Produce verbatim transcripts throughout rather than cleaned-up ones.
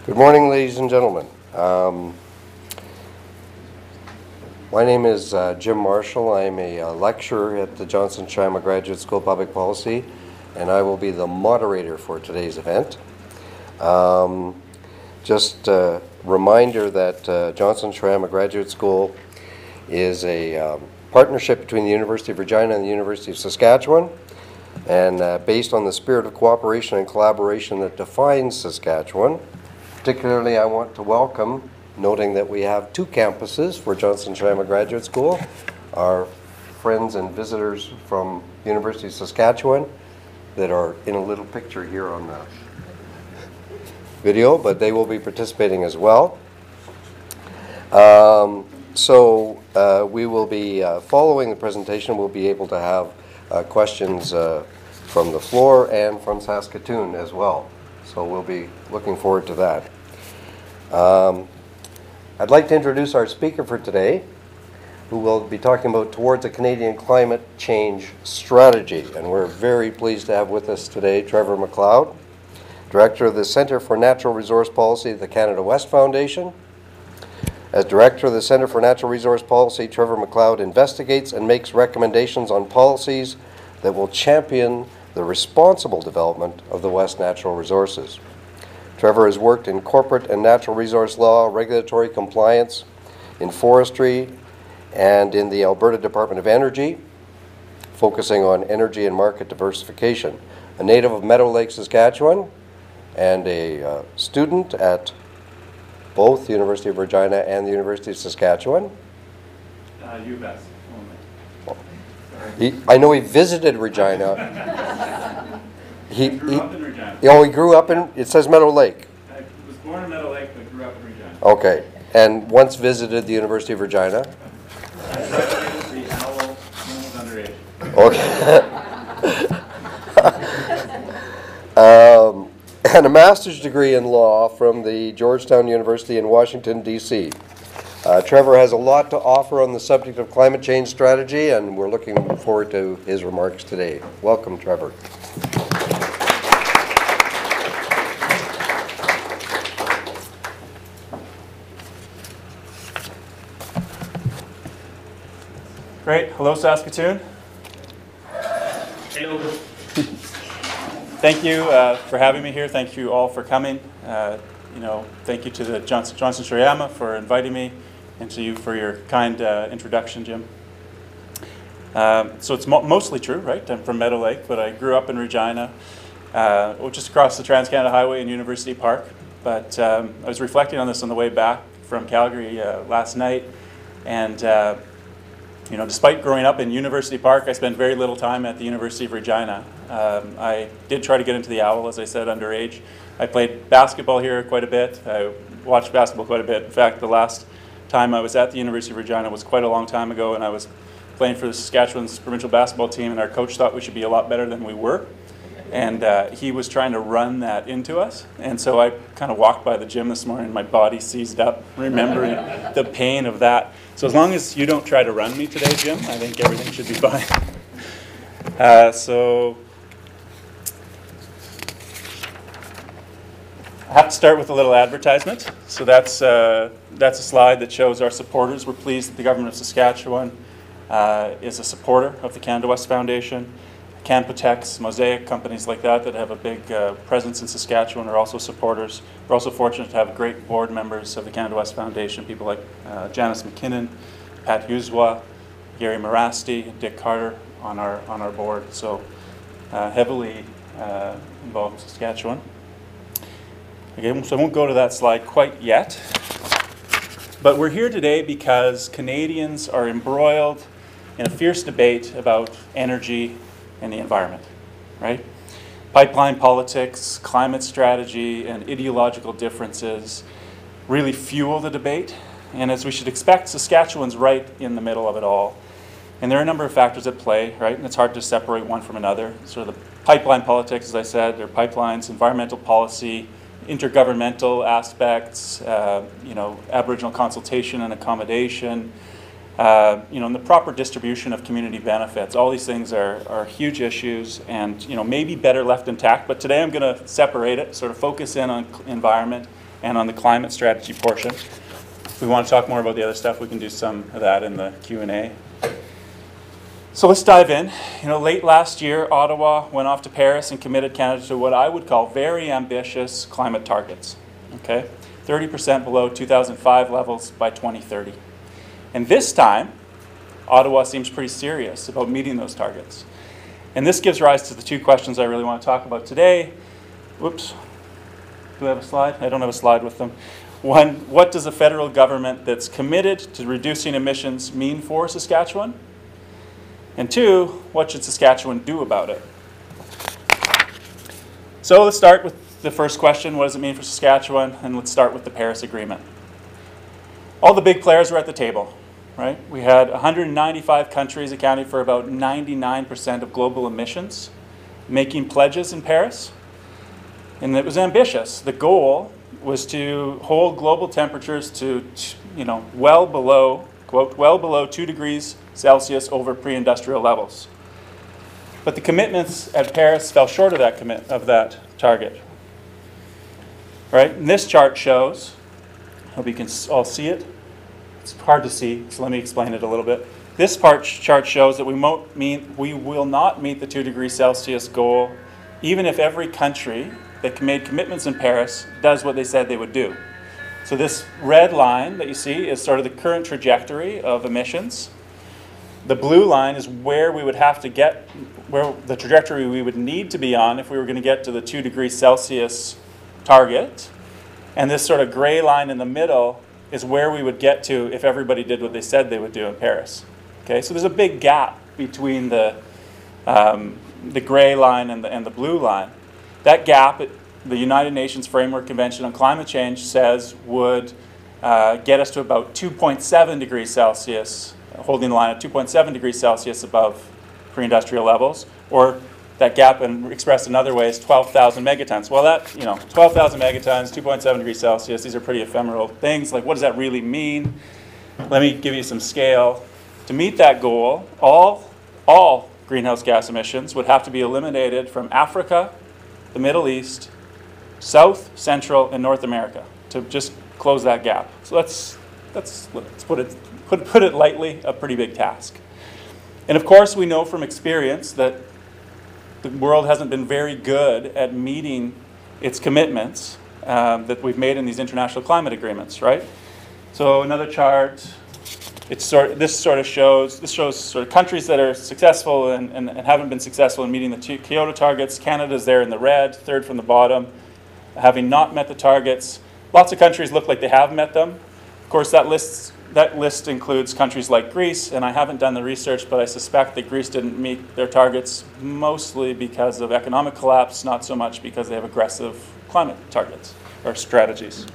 Good morning, ladies and gentlemen. Um, my name is uh, Jim Marshall. I'm a uh, lecturer at the Johnson Shama Graduate School of Public Policy, and I will be the moderator for today's event. Um, just a reminder that uh, Johnson Shama Graduate School is a um, partnership between the University of Regina and the University of Saskatchewan, and uh, based on the spirit of cooperation and collaboration that defines Saskatchewan. Particularly, I want to welcome, noting that we have two campuses for Johnson Shama Graduate School, our friends and visitors from the University of Saskatchewan that are in a little picture here on the video, but they will be participating as well. Um, so uh, we will be, uh, following the presentation, we'll be able to have uh, questions uh, from the floor and from Saskatoon as well. So we'll be looking forward to that. Um, I'd like to introduce our speaker for today, who will be talking about Towards a Canadian Climate Change Strategy. And we're very pleased to have with us today Trevor McLeod, Director of the Centre for Natural Resource Policy at the Canada West Foundation. As Director of the Centre for Natural Resource Policy, Trevor McLeod investigates and makes recommendations on policies that will champion the responsible development of the West natural resources. Trevor has worked in corporate and natural resource law, regulatory compliance, in forestry, and in the Alberta Department of Energy, focusing on energy and market diversification. A native of Meadow Lake, Saskatchewan, and a uh, student at both the University of Regina and the University of Saskatchewan. Uh, U of S only. He, I know he visited Regina. he, I grew he, up in Regina. Oh, he grew up in, it says Meadow Lake. I was born in Meadow Lake, but grew up in Regina. Okay, and once visited the University of Regina. I graduated the Owl when I was underage. Okay. um, and a master's degree in law from the Georgetown University in Washington, D C Uh, Trevor has a lot to offer on the subject of climate change strategy, and we're looking forward to his remarks today. Welcome, Trevor. Great. Hello, Saskatoon. Hello. Thank you uh, for having me here. Thank you all for coming. Uh, you know, thank you to the Johnson, Johnson Shama for inviting me, and to you for your kind uh, introduction, Jim. Um, so it's mo mostly true, right? I'm from Meadow Lake, but I grew up in Regina, uh, just across the Trans-Canada Highway in University Park. But um, I was reflecting on this on the way back from Calgary uh, last night, and uh, you know, despite growing up in University Park, I spent very little time at the University of Regina. Um, I did try to get into the Owl, as I said, underage. I played basketball here quite a bit. I watched basketball quite a bit. In fact, the last time I was at the University of Regina was quite a long time ago, and I was playing for the Saskatchewan's provincial basketball team, and our coach thought we should be a lot better than we were. And uh, he was trying to run that into us. And so I kind of walked by the gym this morning, and my body seized up, remembering the pain of that. So as long as you don't try to run me today, Jim, I think everything should be fine. Uh, so I have to start with a little advertisement. So that's, uh, that's a slide that shows our supporters. We're pleased that the Government of Saskatchewan uh, is a supporter of the Canada West Foundation. Canpotex, Mosaic, companies like that that have a big uh, presence in Saskatchewan are also supporters. We're also fortunate to have great board members of the Canada West Foundation, people like uh, Janice McKinnon, Pat Hughes-Wa, Gary Morasti, Dick Carter on our, on our board. So uh, heavily uh, involved in Saskatchewan. Okay, so I won't go to that slide quite yet. But we're here today because Canadians are embroiled in a fierce debate about energy and the environment, right? Pipeline politics, climate strategy, and ideological differences really fuel the debate. And as we should expect, Saskatchewan's right in the middle of it all. And there are a number of factors at play, right? And it's hard to separate one from another. Sort of the pipeline politics, as I said, there are pipelines, environmental policy, intergovernmental aspects, uh, you know, Aboriginal consultation and accommodation, Uh, you know, and the proper distribution of community benefits. All these things are, are huge issues, and you know, maybe better left intact. But today I'm going to separate it, sort of focus in on environment, and on the climate strategy portion. If we want to talk more about the other stuff, we can do some of that in the Q and A. So let's dive in. You know, late last year, Ottawa went off to Paris and committed Canada to what I would call very ambitious climate targets. Okay, thirty percent below two thousand five levels by twenty thirty. And this time, Ottawa seems pretty serious about meeting those targets. And this gives rise to the two questions I really want to talk about today. Whoops. Do I have a slide? I don't have a slide with them. One, what does a federal government that's committed to reducing emissions mean for Saskatchewan? And two, what should Saskatchewan do about it? So let's start with the first question, what does it mean for Saskatchewan? And let's start with the Paris Agreement. All the big players were at the table, right? We had one hundred ninety-five countries accounting for about ninety-nine percent of global emissions, making pledges in Paris. And it was ambitious. The goal was to hold global temperatures to, you know, well below, quote, well below two degrees Celsius over pre-industrial levels. But the commitments at Paris fell short of that commit of that target. Right? And this chart shows, I hope you can all see it. It's hard to see, so let me explain it a little bit. This part chart shows that we won't meet, we will not meet the two degrees Celsius goal, even if every country that made commitments in Paris does what they said they would do. So this red line that you see is sort of the current trajectory of emissions. The blue line is where we would have to get, where the trajectory we would need to be on if we were going to get to the two degrees Celsius target. And this sort of gray line in the middle is where we would get to if everybody did what they said they would do in Paris. Okay, so there's a big gap between the, um, the gray line and the, and the blue line. That gap, the United Nations Framework Convention on Climate Change says would uh, get us to about two point seven degrees Celsius, holding the line at two point seven degrees Celsius above pre-industrial levels, or that gap, and expressed another way, is twelve thousand megatons. Well, that, you know, twelve thousand megatons, two point seven degrees Celsius, these are pretty ephemeral things. Like, what does that really mean? Let me give you some scale. To meet that goal, all, all greenhouse gas emissions would have to be eliminated from Africa, the Middle East, South, Central, and North America to just close that gap. So let's, let's, let's put it, put, put it lightly, a pretty big task. And of course, we know from experience that the world hasn't been very good at meeting its commitments um, that we've made in these international climate agreements, right? So another chart, it's sort, this sort of shows, this shows sort of countries that are successful and, and, and haven't been successful in meeting the Kyoto targets. Canada's there in the red, third from the bottom, having not met the targets. Lots of countries look like they have met them. Of course, that lists That list includes countries like Greece, and I haven't done the research, but I suspect that Greece didn't meet their targets mostly because of economic collapse, not so much because they have aggressive climate targets or strategies.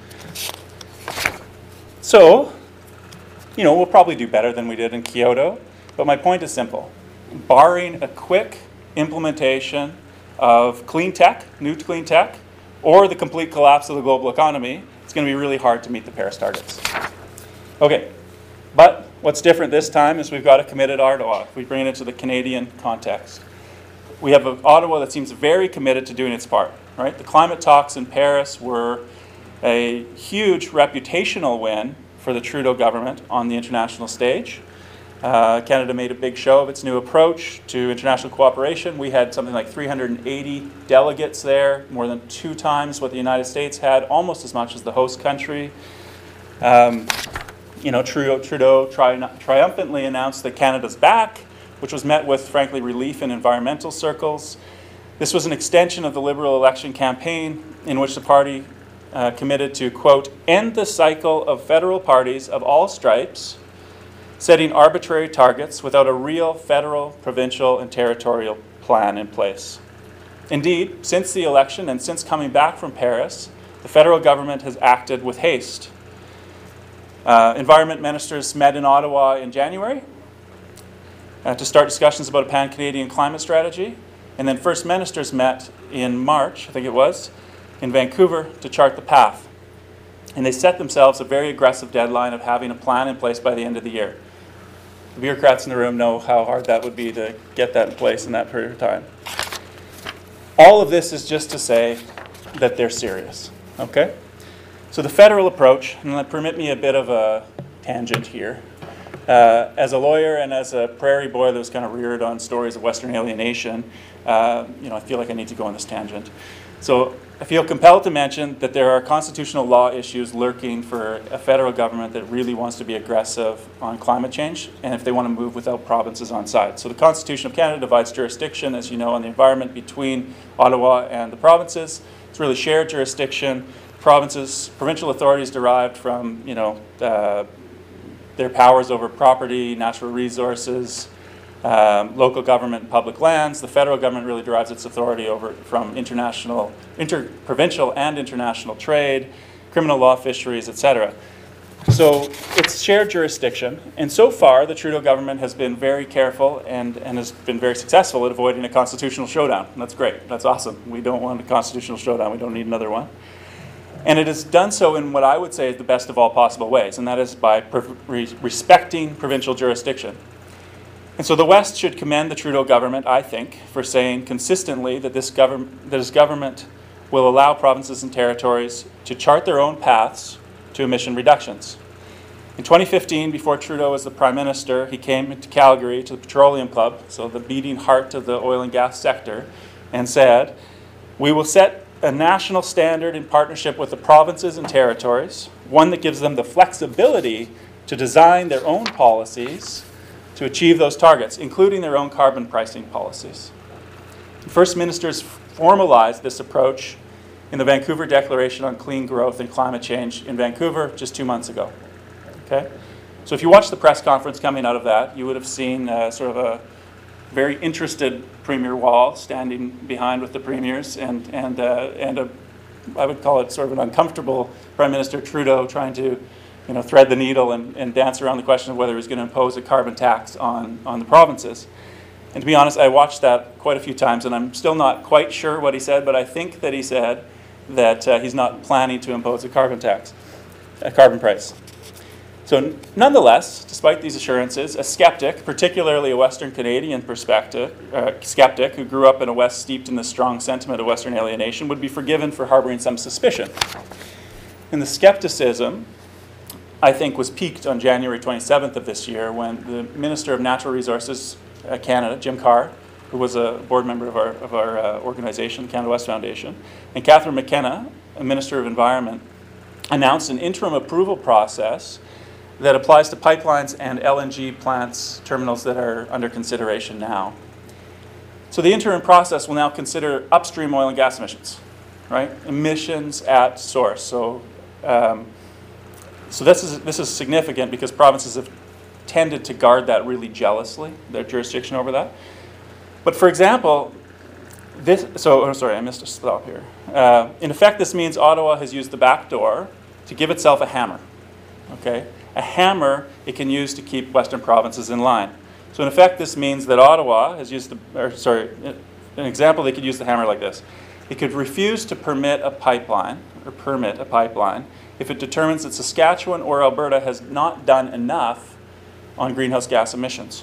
So, you know, we'll probably do better than we did in Kyoto, but my point is simple. Barring a quick implementation of clean tech, new clean tech, or the complete collapse of the global economy, it's going to be really hard to meet the Paris targets. Okay, but what's different this time is we've got a committed Ottawa. We bring it into the Canadian context. We have an Ottawa that seems very committed to doing its part, right? The climate talks in Paris were a huge reputational win for the Trudeau government on the international stage. Uh, Canada made a big show of its new approach to international cooperation. We had something like three hundred eighty delegates there, more than two times what the United States had, almost as much as the host country. Um, You know, Trudeau, Trudeau tri- triumphantly announced that Canada's back, which was met with, frankly, relief in environmental circles. This was an extension of the Liberal election campaign in which the party uh, committed to, quote, end the cycle of federal parties of all stripes, setting arbitrary targets without a real federal, provincial, and territorial plan in place. Indeed, since the election and since coming back from Paris, the federal government has acted with haste. Uh, environment ministers met in Ottawa in January uh, to start discussions about a pan-Canadian climate strategy. And then First Ministers met in March, I think it was, in Vancouver to chart the path. And they set themselves a very aggressive deadline of having a plan in place by the end of the year. The bureaucrats in the room know how hard that would be to get that in place in that period of time. All of this is just to say that they're serious, okay? So the federal approach, and let permit me a bit of a tangent here. Uh, as a lawyer and as a prairie boy that was kind of reared on stories of Western alienation, uh, you know, I feel like I need to go on this tangent. So I feel compelled to mention that there are constitutional law issues lurking for a federal government that really wants to be aggressive on climate change, and if they want to move without provinces on side. So the Constitution of Canada divides jurisdiction, as you know, on the environment between Ottawa and the provinces. It's really shared jurisdiction. Provinces, provincial authorities derived from, you know, uh, their powers over property, natural resources, um, local government and public lands. The federal government really derives its authority over from international, inter-provincial and international trade, criminal law, fisheries, et cetera. So it's shared jurisdiction, and so far the Trudeau government has been very careful and, and has been very successful at avoiding a constitutional showdown. And that's great, that's awesome. We don't want a constitutional showdown, we don't need another one. And it has done so in what I would say is the best of all possible ways, and that is by re respecting provincial jurisdiction. And so the West should commend the Trudeau government, I think, for saying consistently that this, govern that this government will allow provinces and territories to chart their own paths to emission reductions. In twenty fifteen, before Trudeau was the Prime Minister, he came to Calgary to the Petroleum Club, so the beating heart of the oil and gas sector, and said, "We will set a national standard in partnership with the provinces and territories, one that gives them the flexibility to design their own policies to achieve those targets, including their own carbon pricing policies." First Ministers formalized this approach in the Vancouver Declaration on Clean Growth and Climate Change in Vancouver just two months ago. Okay? So if you watched the press conference coming out of that, you would have seen uh, sort of a very interested Premier Wall standing behind with the premiers, and and uh, and a, I would call it sort of an uncomfortable Prime Minister Trudeau trying to, you know, thread the needle and, and dance around the question of whether he's going to impose a carbon tax on on the provinces. And to be honest, I watched that quite a few times, and I'm still not quite sure what he said, but I think that he said that uh, he's not planning to impose a carbon tax, a carbon price. So nonetheless, despite these assurances, a skeptic, particularly a Western Canadian perspective, uh, skeptic who grew up in a West steeped in the strong sentiment of Western alienation, would be forgiven for harboring some suspicion. And the skepticism, I think, was piqued on January twenty-seventh of this year when the Minister of Natural Resources uh, Canada, Jim Carr, who was a board member of our, of our uh, organization, Canada West Foundation, and Catherine McKenna, a Minister of Environment, announced an interim approval process that applies to pipelines and L N G plants, terminals that are under consideration now. So the interim process will now consider upstream oil and gas emissions, right? Emissions at source. So, um, so this is this is significant because provinces have tended to guard that really jealously, their jurisdiction over that. But for example, this. So oh, sorry, I missed a stop here. Uh, in effect, this means Ottawa has used the back door to give itself a hammer. Okay. A hammer it can use to keep Western provinces in line. So in effect, this means that Ottawa has used the, or sorry, an example, they could use the hammer like this. It could refuse to permit a pipeline, or permit a pipeline, if it determines that Saskatchewan or Alberta has not done enough on greenhouse gas emissions.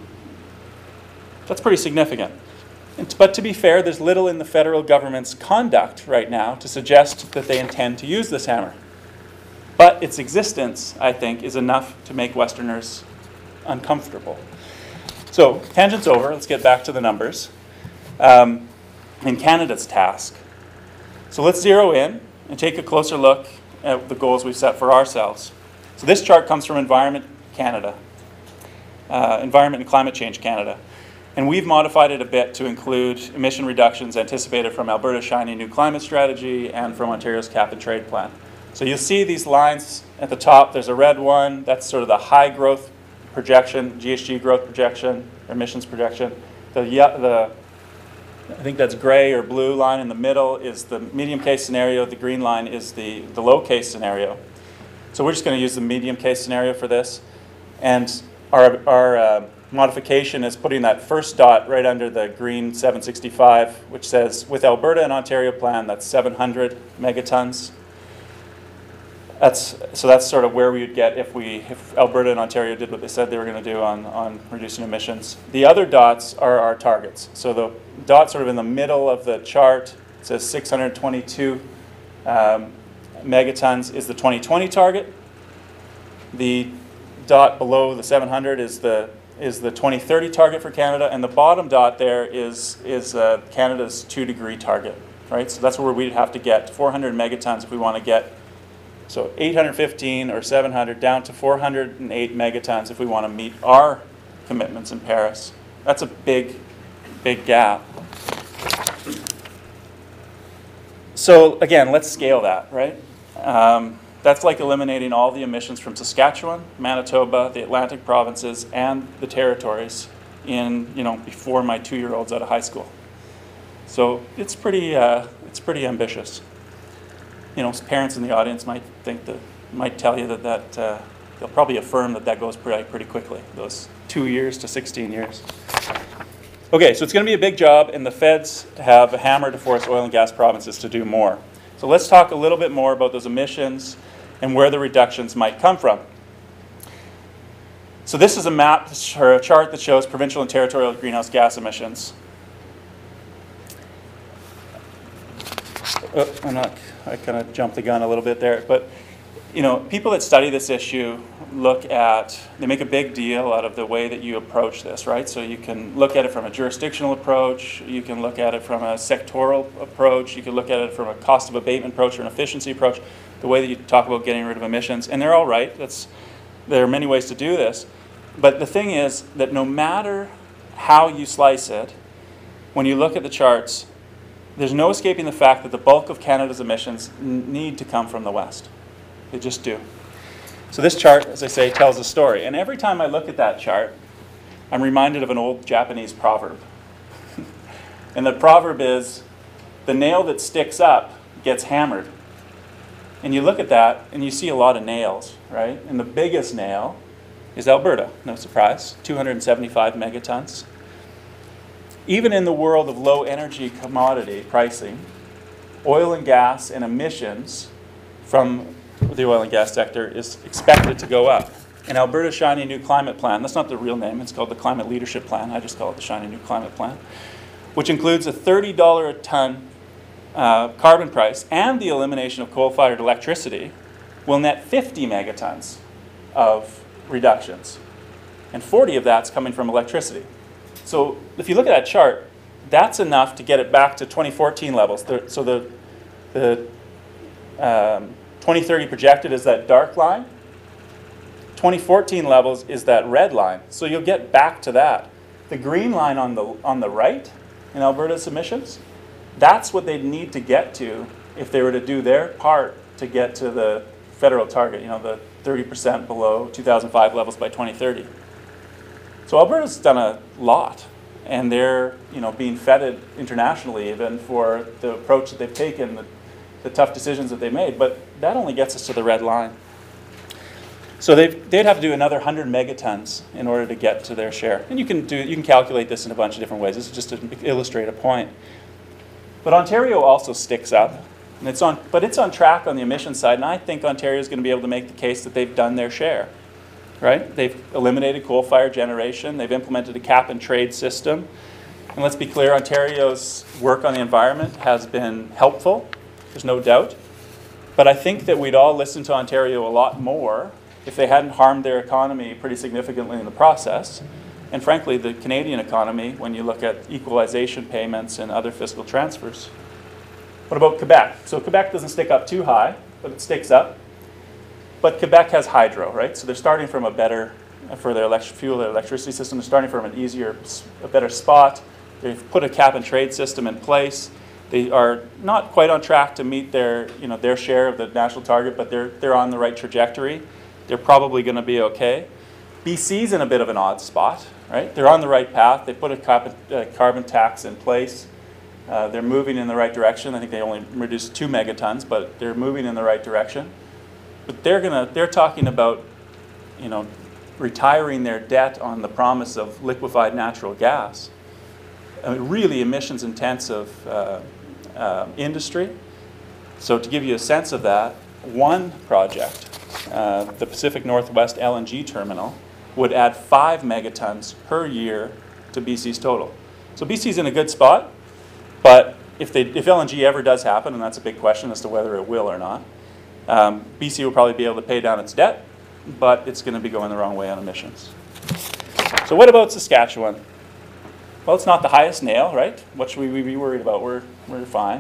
That's pretty significant. And, but to be fair, there's little in the federal government's conduct right now to suggest that they intend to use this hammer. But its existence, I think, is enough to make Westerners uncomfortable. So, tangent's over. Let's get back to the numbers. Um, and Canada's task. So let's zero in and take a closer look at the goals we've set for ourselves. So this chart comes from Environment Canada, uh, Environment and Climate Change Canada. And we've modified it a bit to include emission reductions anticipated from Alberta's Shiny New Climate Strategy and from Ontario's Cap and Trade Plan. So you'll see these lines at the top. There's a red one. That's sort of the high growth projection, G H G growth projection, or emissions projection. The, the, I think that's gray or blue line in the middle is the medium case scenario. The green line is the, the low case scenario. So we're just going to use the medium case scenario for this. And our, our uh, modification is putting that first dot right under the green seven sixty-five, which says, with Alberta and Ontario plan, that's seven hundred megatons. That's, so that's sort of where we would get if we if Alberta and Ontario did what they said they were going to do on, on reducing emissions. The other dots are our targets. So the dot sort of in the middle of the chart says six hundred twenty-two um, megatons is the twenty twenty target. The dot below the seven hundred is the is the twenty thirty target for Canada, and the bottom dot there is is uh, Canada's two degree target, right? So that's where we'd have to get four hundred megatons if we want to get, so eight hundred fifteen or seven hundred down to four hundred eight megatons if we want to meet our commitments in Paris. That's a big, big gap. So again, let's scale that, right? Um, That's like eliminating all the emissions from Saskatchewan, Manitoba, the Atlantic provinces, and the territories in, you know, before my two-year-old's out of high school. So it's pretty, uh, it's pretty ambitious. You know, parents in the audience might think that, might tell you that that, uh, they'll probably affirm that that goes pretty, pretty quickly, those two years to sixteen years. Okay, so it's going to be a big job, and the feds have a hammer to force oil and gas provinces to do more. So let's talk a little bit more about those emissions and where the reductions might come from. So this is a map or a chart that shows provincial and territorial greenhouse gas emissions. Oh, I'm not, I kind of jumped the gun a little bit there, but you know, people that study this issue look at, they make a big deal out of the way that you approach this, right? So you can look at it from a jurisdictional approach, you can look at it from a sectoral approach, you can look at it from a cost of abatement approach or an efficiency approach, the way that you talk about getting rid of emissions, and they're all right. That's, there are many ways to do this. But the thing is that no matter how you slice it, when you look at the charts, there's no escaping the fact that the bulk of Canada's emissions n- need to come from the West. They just do. So this chart, as I say, tells a story. And every time I look at that chart, I'm reminded of an old Japanese proverb. And the proverb is, the nail that sticks up gets hammered. And you look at that, and you see a lot of nails, right? And the biggest nail is Alberta, no surprise, two hundred seventy-five megatons. Even in the world of low energy commodity pricing, oil and gas and emissions from the oil and gas sector is expected to go up. And Alberta's Shiny New Climate Plan, that's not the real name, it's called the Climate Leadership Plan, I just call it the Shiny New Climate Plan, which includes a thirty dollars a ton uh, carbon price and the elimination of coal-fired electricity, will net fifty megatons of reductions. And forty of that's coming from electricity. So if you look at that chart, that's enough to get it back to twenty fourteen levels. So the, the um, twenty thirty projected is that dark line. twenty fourteen levels is that red line. So you'll get back to that. The green line on the, on the right in Alberta's emissions, that's what they'd need to get to if they were to do their part to get to the federal target, you know, the thirty percent below two thousand five levels by twenty thirty. So Alberta's done a lot, and they're, you know, being feted internationally even for the approach that they've taken, the, the tough decisions that they made, but that only gets us to the red line. So they'd, they'd have to do another one hundred megatons in order to get to their share. And you can do, you can calculate this in a bunch of different ways. This is just to illustrate a point. But Ontario also sticks up, and it's on, but it's on track on the emissions side, and I think Ontario is going to be able to make the case that they've done their share. Right? They've eliminated coal-fired generation. They've implemented a cap-and-trade system. And let's be clear, Ontario's work on the environment has been helpful. There's no doubt. But I think that we'd all listen to Ontario a lot more if they hadn't harmed their economy pretty significantly in the process. And frankly, the Canadian economy, when you look at equalization payments and other fiscal transfers. What about Quebec? So Quebec doesn't stick up too high, but it sticks up. But Quebec has hydro, right? So they're starting from a better, for their elect- fuel, their electricity system, they're starting from an easier, a better spot. They've put a cap and trade system in place. They are not quite on track to meet their, you know, their share of the national target, but they're, they're on the right trajectory. They're probably going to be okay. B C's in a bit of an odd spot, right? They're on the right path. They put a carbon, uh, carbon tax in place. Uh, they're moving in the right direction. I think they only reduced two megatons, but they're moving in the right direction. But they're gonna, they're talking about, you know, retiring their debt on the promise of liquefied natural gas. I mean, really emissions intensive uh, uh, industry. So to give you a sense of that, one project, uh, the Pacific Northwest L N G terminal, would add five megatons per year to B C's total. So B C's in a good spot, but if, they, if L N G ever does happen, and that's a big question as to whether it will or not, Um, B C will probably be able to pay down its debt, but it's going to be going the wrong way on emissions. So what about Saskatchewan? Well, it's not the highest nail, right? What should we be worried about? We're, we're fine.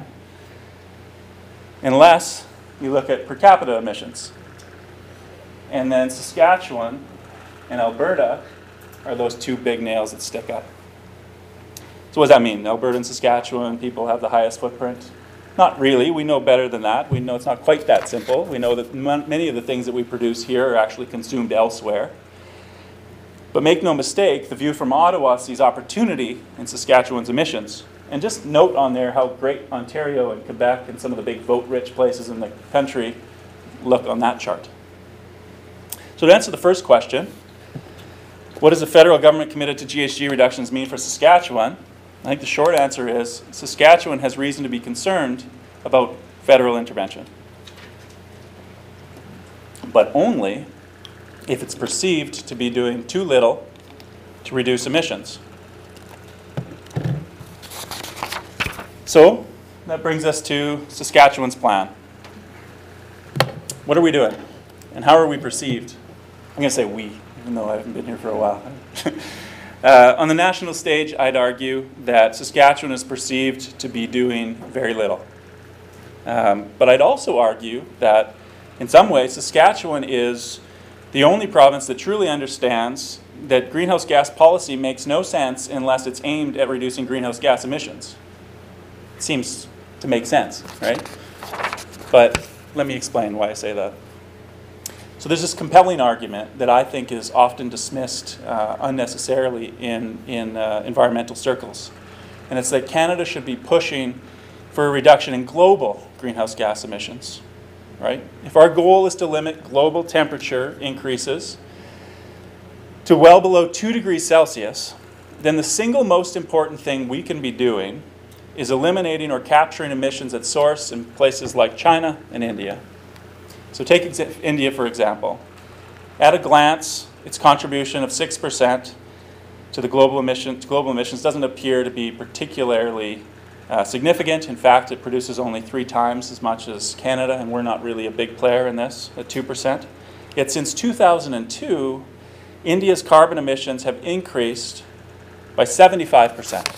Unless you look at per capita emissions. And then Saskatchewan and Alberta are those two big nails that stick up. So what does that mean? Alberta and Saskatchewan, people have the highest footprint? Not really. We know better than that. We know it's not quite that simple. We know that m- many of the things that we produce here are actually consumed elsewhere. But make no mistake, the view from Ottawa sees opportunity in Saskatchewan's emissions. And just note on there how great Ontario and Quebec and some of the big vote-rich places in the country look on that chart. So to answer the first question, what does the federal government committed to G H G reductions mean for Saskatchewan? I think the short answer is Saskatchewan has reason to be concerned about federal intervention. But only if it's perceived to be doing too little to reduce emissions. So that brings us to Saskatchewan's plan. What are we doing? And how are we perceived? I'm going to say we, even though I haven't been here for a while. uh, on the national stage, I'd argue that Saskatchewan is perceived to be doing very little. Um, but I'd also argue that in some ways, Saskatchewan is the only province that truly understands that greenhouse gas policy makes no sense unless it's aimed at reducing greenhouse gas emissions. It seems to make sense, right? But let me explain why I say that. So there's this compelling argument that I think is often dismissed uh, unnecessarily in, in uh, environmental circles. And it's that Canada should be pushing for a reduction in global greenhouse gas emissions. Right? If our goal is to limit global temperature increases to well below two degrees Celsius, then the single most important thing we can be doing is eliminating or capturing emissions at source in places like China and India. So take exa- India, for example. At a glance, its contribution of six percent to the global, emission, to global emissions doesn't appear to be particularly Uh, significant. In fact, it produces only three times as much as Canada, and we're not really a big player in this at two percent. Yet since two thousand two, India's carbon emissions have increased by seventy-five percent.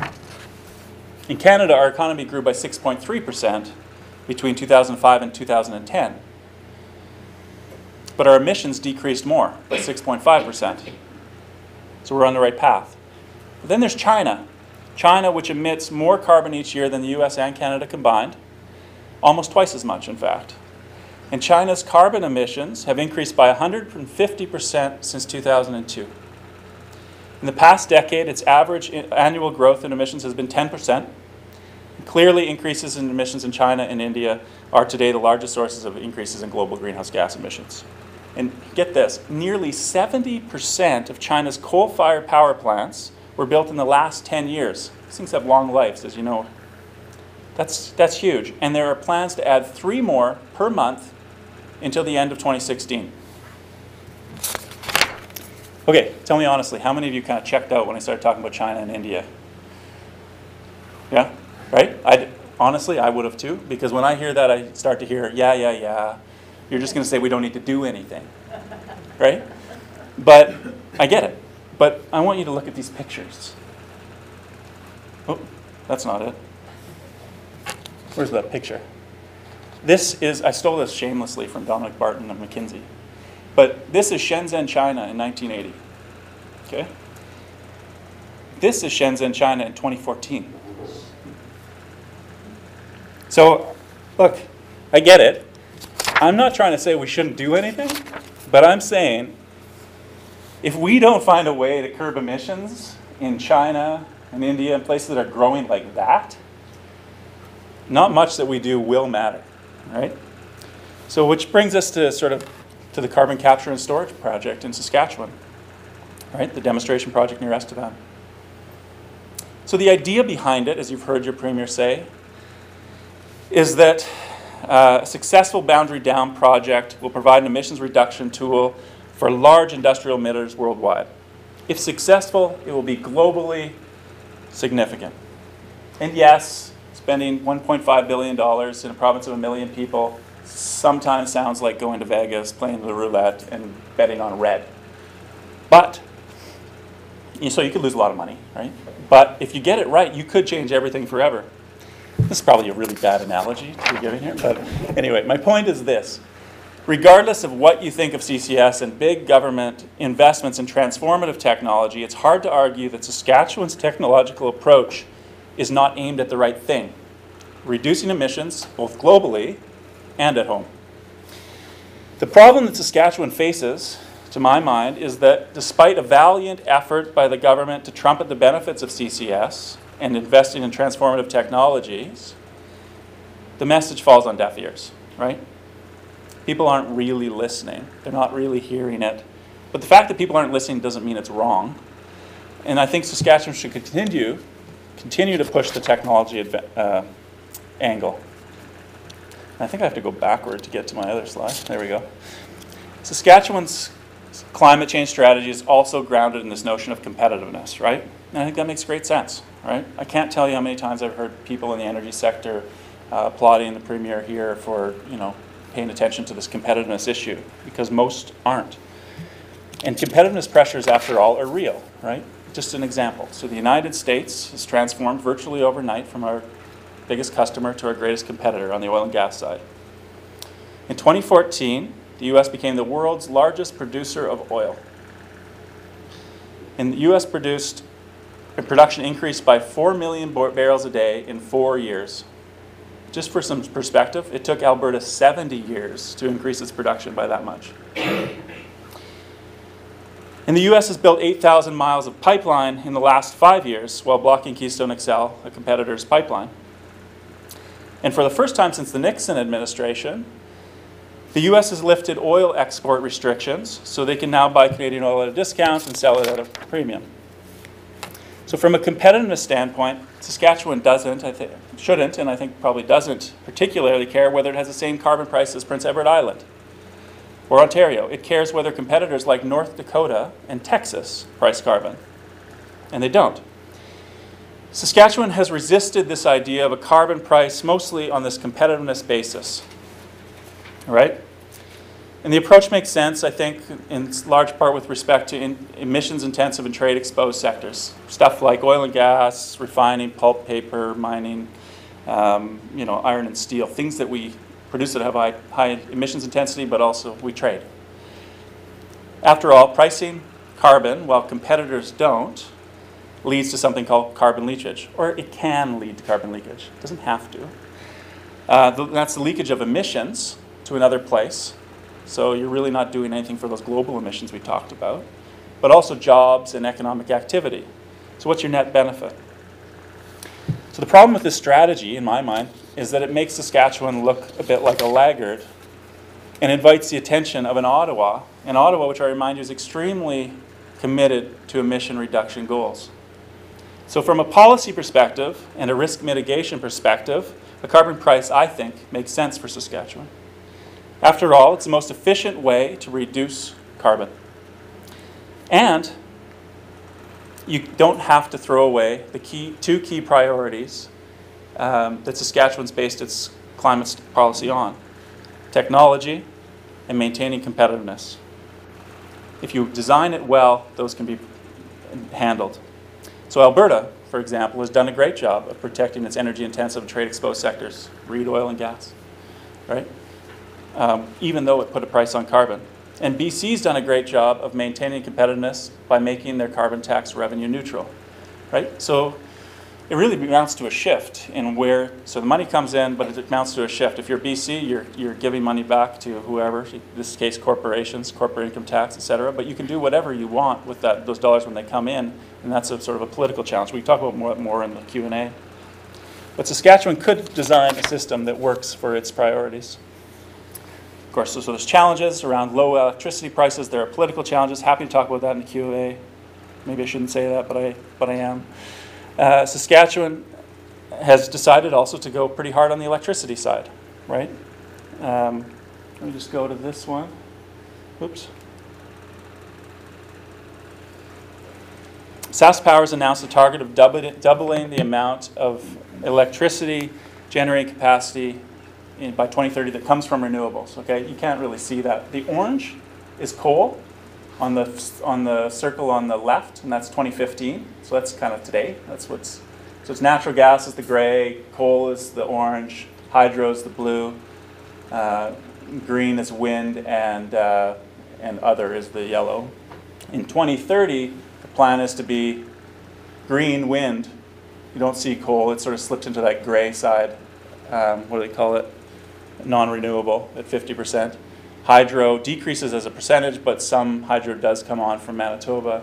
In Canada, our economy grew by six point three percent between two thousand five and two thousand ten. But our emissions decreased more, by six point five percent. So we're on the right path. But then there's China. China, which emits more carbon each year than the U S and Canada combined, almost twice as much, in fact. And China's carbon emissions have increased by one hundred fifty percent since two thousand two. In the past decade, its average annual growth in emissions has been ten percent. Clearly, increases in emissions in China and India are today the largest sources of increases in global greenhouse gas emissions. And get this, nearly seventy percent of China's coal-fired power plants were built in the last ten years. These things have long lives, as you know. That's, that's huge. And there are plans to add three more per month until the end of twenty sixteen. Okay, tell me honestly, how many of you kind of checked out when I started talking about China and India? Yeah, right? I'd, honestly, I would have too, because when I hear that, I start to hear, yeah, yeah, yeah. You're just going to say we don't need to do anything, right? But I get it. But I want you to look at these pictures. Oh, that's not it. Where's that picture? This is, I stole this shamelessly from Dominic Barton of McKinsey. But this is Shenzhen, China in nineteen eighty. Okay? This is Shenzhen, China in twenty fourteen. So, look, I get it. I'm not trying to say we shouldn't do anything, but I'm saying if we don't find a way to curb emissions in China and India and places that are growing like that, not much that we do will matter, right? So which brings us to sort of to the carbon capture and storage project in Saskatchewan, right? The demonstration project near Estevan. So the idea behind it, as you've heard your premier say, is that uh, a successful boundary down project will provide an emissions reduction tool for large industrial emitters worldwide. If successful, it will be globally significant. And yes, spending one point five billion dollars in a province of a million people sometimes sounds like going to Vegas, playing the roulette, and betting on red. But, so you could lose a lot of money, right? But if you get it right, you could change everything forever. This is probably a really bad analogy to be giving here, but anyway, my point is this. Regardless of what you think of C C S and big government investments in transformative technology, it's hard to argue that Saskatchewan's technological approach is not aimed at the right thing, reducing emissions both globally and at home. The problem that Saskatchewan faces, to my mind, is that despite a valiant effort by the government to trumpet the benefits of C C S and investing in transformative technologies, the message falls on deaf ears, right? People aren't really listening. They're not really hearing it. But the fact that people aren't listening doesn't mean it's wrong. And I think Saskatchewan should continue, continue to push the technology adva- uh, angle. I think I have to go backward to get to my other slide. There we go. Saskatchewan's climate change strategy is also grounded in this notion of competitiveness, right? And I think that makes great sense, right? I can't tell you how many times I've heard people in the energy sector uh, applauding the Premier here for, you know, paying attention to this competitiveness issue, because most aren't. And competitiveness pressures, after all, are real, right? Just an example. So the United States has transformed virtually overnight from our biggest customer to our greatest competitor on the oil and gas side. In twenty fourteen, the U S became the world's largest producer of oil. And the U S produced, and production increased by four million barrels a day in four years. Just for some perspective, it took Alberta seventy years to increase its production by that much. And the U S has built eight thousand miles of pipeline in the last five years while blocking Keystone X L, a competitor's pipeline. And for the first time since the Nixon administration, the U S has lifted oil export restrictions, so they can now buy Canadian oil at a discount and sell it at a premium. So from a competitiveness standpoint, Saskatchewan doesn't, I think, shouldn't, and I think probably doesn't particularly care whether it has the same carbon price as Prince Edward Island or Ontario. It cares whether competitors like North Dakota and Texas price carbon, and they don't. Saskatchewan has resisted this idea of a carbon price mostly on this competitiveness basis. All right? And the approach makes sense, I think, in large part with respect to in emissions-intensive and trade-exposed sectors. Stuff like oil and gas, refining, pulp, paper, mining, um, you know, iron and steel, things that we produce that have high, high emissions intensity, but also we trade. After all, pricing carbon, while competitors don't, leads to something called carbon leakage, or it can lead to carbon leakage. It doesn't have to. Uh, the, that's the leakage of emissions to another place. So you're really not doing anything for those global emissions we talked about, but also jobs and economic activity. So what's your net benefit? So the problem with this strategy, in my mind, is that it makes Saskatchewan look a bit like a laggard and invites the attention of an Ottawa, an Ottawa which I remind you is extremely committed to emission reduction goals. So from a policy perspective and a risk mitigation perspective, a carbon price, I think, makes sense for Saskatchewan. After all, it's the most efficient way to reduce carbon. And you don't have to throw away the key, two key priorities um, that Saskatchewan's based its climate policy on: technology and maintaining competitiveness. If you design it well, those can be handled. So Alberta, for example, has done a great job of protecting its energy-intensive and trade-exposed sectors, read oil and gas, right? Um, even though it put a price on carbon. And B C's done a great job of maintaining competitiveness by making their carbon tax revenue neutral, right? So it really amounts to a shift in where, so the money comes in, but it amounts to a shift. If you're B C, you're, you're giving money back to whoever, in this case corporations, corporate income tax, et cetera, but you can do whatever you want with that, those dollars when they come in, and that's a sort of a political challenge. We can talk about more, more in the Q and A. But Saskatchewan could design a system that works for its priorities. Of course, so, so there's challenges around low electricity prices. There are political challenges. Happy to talk about that in the Q and A. Maybe I shouldn't say that, but I, but I am. Uh, Saskatchewan has decided also to go pretty hard on the electricity side, right? Um, let me just go to this one. Oops. SaskPower has announced a target of doubling, doubling the amount of electricity generating capacity in, by twenty thirty that comes from renewables. Okay, you can't really see that. The orange is coal on the on the circle on the left, and that's twenty fifteen. So that's kind of today. That's what's so it's natural gas is the gray, coal is the orange, hydro is the blue, uh, green is wind, and uh, and other is the yellow. In twenty thirty, the plan is to be green wind. You don't see coal; it sort of slipped into that gray side. Um, what do they call it? Non-renewable at fifty percent. Hydro decreases as a percentage, but some hydro does come on from Manitoba.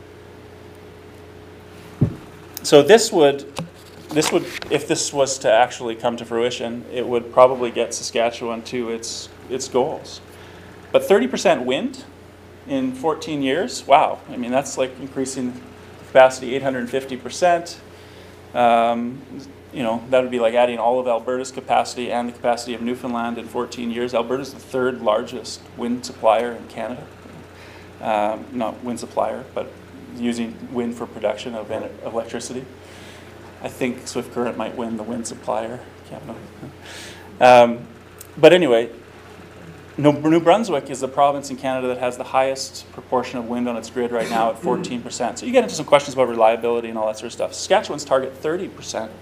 So this would, this would, if this was to actually come to fruition, it would probably get Saskatchewan to its its goals. But thirty percent wind in fourteen years, wow! I mean, that's like increasing capacity eight hundred fifty percent. Um, you know, that would be like adding all of Alberta's capacity and the capacity of Newfoundland in fourteen years. Alberta's the third largest wind supplier in Canada. Um, not wind supplier, but using wind for production of electricity. I think Swift Current might win the wind supplier. Can't know. Um, but anyway, New Brunswick is the province in Canada that has the highest proportion of wind on its grid right now at fourteen percent. So you get into some questions about reliability and all that sort of stuff. Saskatchewan's target thirty percent.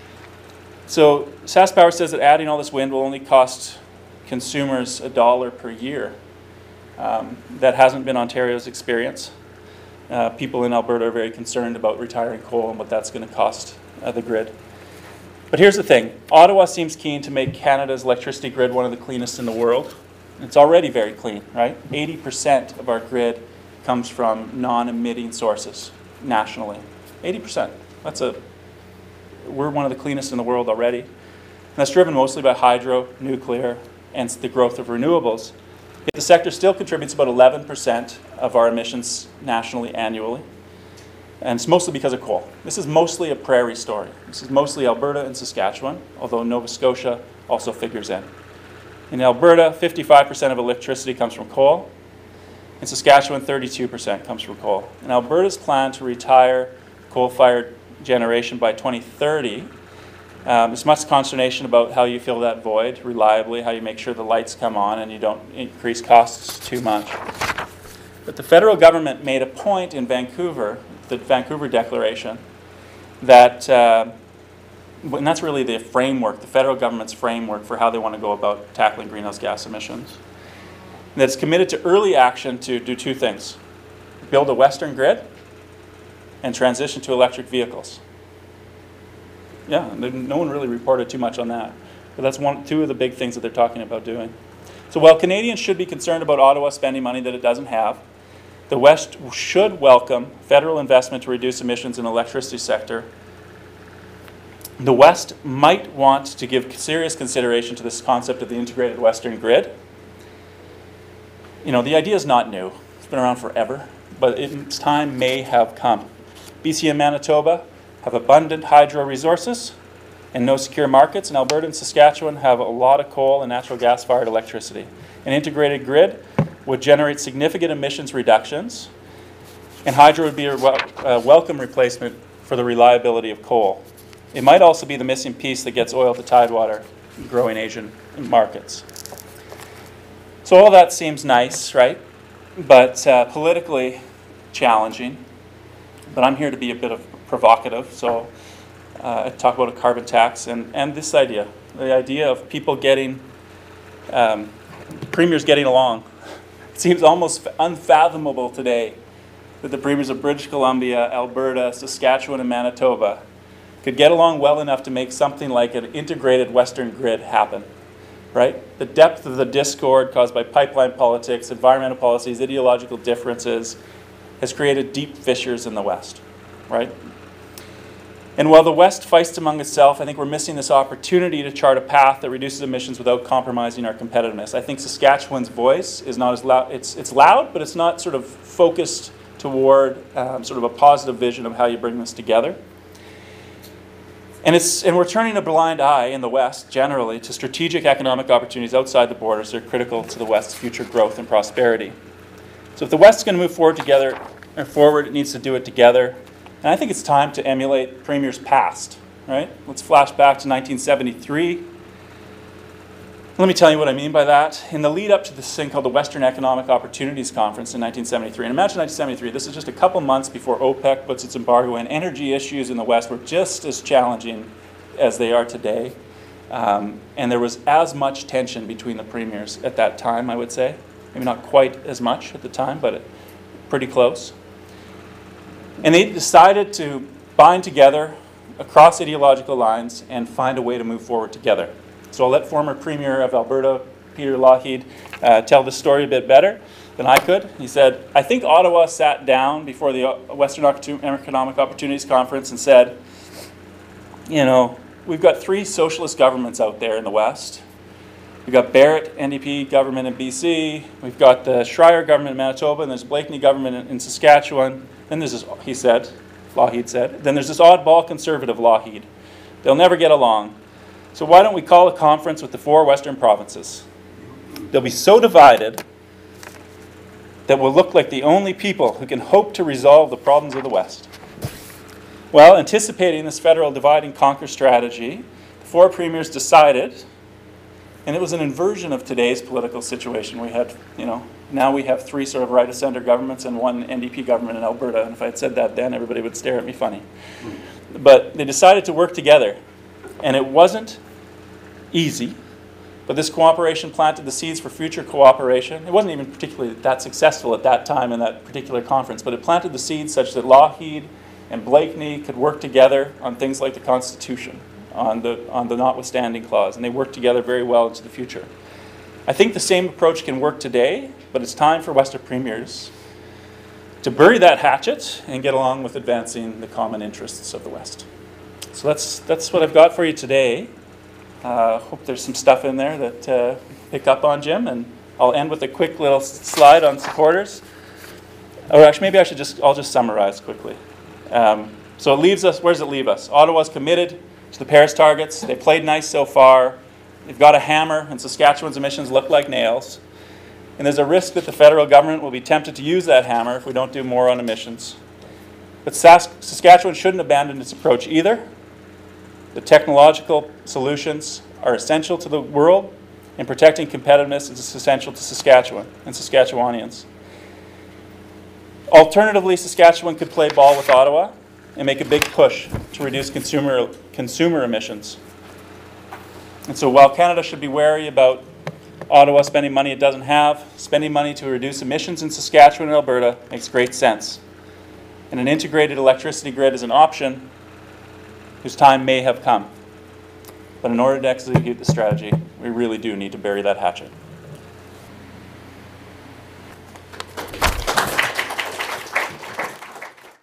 So SaskPower says that adding all this wind will only cost consumers a dollar per year. Um, that hasn't been Ontario's experience. Uh, people in Alberta are very concerned about retiring coal and what that's going to cost uh, the grid. But here's the thing. Ottawa seems keen to make Canada's electricity grid one of the cleanest in the world. It's already very clean, right? eighty percent of our grid comes from non-emitting sources nationally. eighty percent. That's a, we're one of the cleanest in the world already. And that's driven mostly by hydro, nuclear, and the growth of renewables. Yet the sector still contributes about eleven percent of our emissions nationally annually. And it's mostly because of coal. This is mostly a prairie story. This is mostly Alberta and Saskatchewan, although Nova Scotia also figures in. In Alberta, fifty-five percent of electricity comes from coal. In Saskatchewan, thirty-two percent comes from coal. And Alberta's plan to retire coal-fired generation by twenty thirty, um, there's much consternation about how you fill that void reliably, how you make sure the lights come on and you don't increase costs too much. But the federal government made a point in Vancouver, the Vancouver Declaration, that, uh, and that's really the framework, the federal government's framework for how they want to go about tackling greenhouse gas emissions. That's committed to early action to do two things: build a Western grid and transition to electric vehicles. Yeah, no one really reported too much on that. But that's one, two of the big things that they're talking about doing. So while Canadians should be concerned about Ottawa spending money that it doesn't have, the West should welcome federal investment to reduce emissions in the electricity sector. The West might want to give serious consideration to this concept of the integrated Western grid. You know, the idea is not new. It's been around forever, but its time may have come. B C and Manitoba have abundant hydro resources and no secure markets, and Alberta and Saskatchewan have a lot of coal and natural gas-fired electricity. An integrated grid would generate significant emissions reductions, and hydro would be a wel uh, welcome replacement for the reliability of coal. It might also be the missing piece that gets oil to tidewater in growing Asian markets. So all that seems nice, right? But uh, politically challenging. But I'm here to be a bit of provocative, so uh, I talk about a carbon tax and, and this idea, the idea of people getting, um, premiers getting along. It seems almost unfathomable today that the premiers of British Columbia, Alberta, Saskatchewan, and Manitoba could get along well enough to make something like an integrated Western grid happen, right? The depth of the discord caused by pipeline politics, environmental policies, ideological differences has created deep fissures in the West, right? And while the West fights among itself, I think we're missing this opportunity to chart a path that reduces emissions without compromising our competitiveness. I think Saskatchewan's voice is not as loud. It's, it's loud, but it's not sort of focused toward um, sort of a positive vision of how you bring this together. And, it's, and we're turning a blind eye in the West, generally, to strategic economic opportunities outside the borders that are critical to the West's future growth and prosperity. So if the West is going to move forward together, or forward, it needs to do it together. And I think it's time to emulate premiers past, right? Let's flash back to nineteen seventy-three. Let me tell you what I mean by that. In the lead up to this thing called the Western Economic Opportunities Conference in nineteen seventy-three, and imagine nineteen seventy-three, this is just a couple months before OPEC puts its embargo in. Energy issues in the West were just as challenging as they are today. Um, and there was as much tension between the premiers at that time, I would say. Maybe not quite as much at the time, but pretty close. And they decided to bind together across ideological lines and find a way to move forward together. So I'll let former Premier of Alberta, Peter Lougheed, uh, tell the story a bit better than I could. He said, I think Ottawa sat down before the Western Economic Opportunities Conference and said, you know, we've got three socialist governments out there in the West. We've got Barrett N D P government in B C, we've got the Schreier government in Manitoba, and there's Blakeney government in, in Saskatchewan. Then there's this, he said, Lougheed said, then there's this oddball conservative Lougheed. They'll never get along. So why don't we call a conference with the four Western provinces? They'll be so divided that we'll look like the only people who can hope to resolve the problems of the West. Well, anticipating this federal divide and conquer strategy, the four premiers decided, and it was an inversion of today's political situation. We had, you know, now we have three sort of right-of-center governments and one N D P government in Alberta, and if I had said that then, everybody would stare at me funny. But they decided to work together, and it wasn't easy, but this cooperation planted the seeds for future cooperation. It wasn't even particularly that successful at that time in that particular conference, but it planted the seeds such that Lougheed and Blakeney could work together on things like the Constitution, on the, on the notwithstanding clause, and they worked together very well into the future. I think the same approach can work today, but it's time for Western premiers to bury that hatchet and get along with advancing the common interests of the West. So that's, that's what I've got for you today. Uh, hope there's some stuff in there that uh, pick up on, Jim, and I'll end with a quick little slide on supporters. Or actually, maybe I should just, I'll just summarize quickly. Um, so it leaves us, where does it leave us? Ottawa's committed to the Paris targets. They played nice so far. They've got a hammer, and Saskatchewan's emissions look like nails. And there's a risk that the federal government will be tempted to use that hammer if we don't do more on emissions. But Sask- Saskatchewan shouldn't abandon its approach either. The technological solutions are essential to the world, and protecting competitiveness is essential to Saskatchewan and Saskatchewanians. Alternatively, Saskatchewan could play ball with Ottawa and make a big push to reduce consumer, consumer emissions. And so while Canada should be wary about Ottawa spending money it doesn't have, spending money to reduce emissions in Saskatchewan and Alberta makes great sense. And an integrated electricity grid is an option whose time may have come. But in order to execute the strategy, we really do need to bury that hatchet.